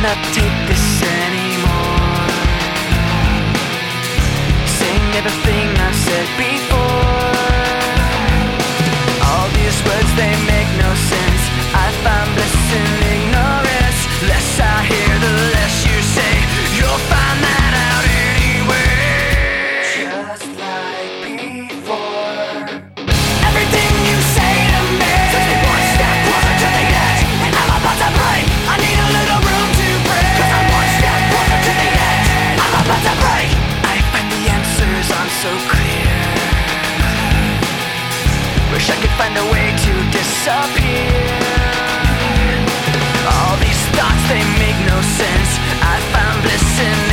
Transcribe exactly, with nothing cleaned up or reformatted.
cannot take this anymore. Saying everything I've said before. All these words, they make no sense. I find bliss in ignorance. Less I hear, the less you say. You'll find that out anyway. Just like before. Everything you say to me takes me one step closer to the edge, and I'm about to break. I need a little room to breathe, 'cause I'm one step closer to the edge. I'm about to break. I find the answers aren't so clear. Wish I could find a way to disappear. All these thoughts, they make no sense. I found bliss in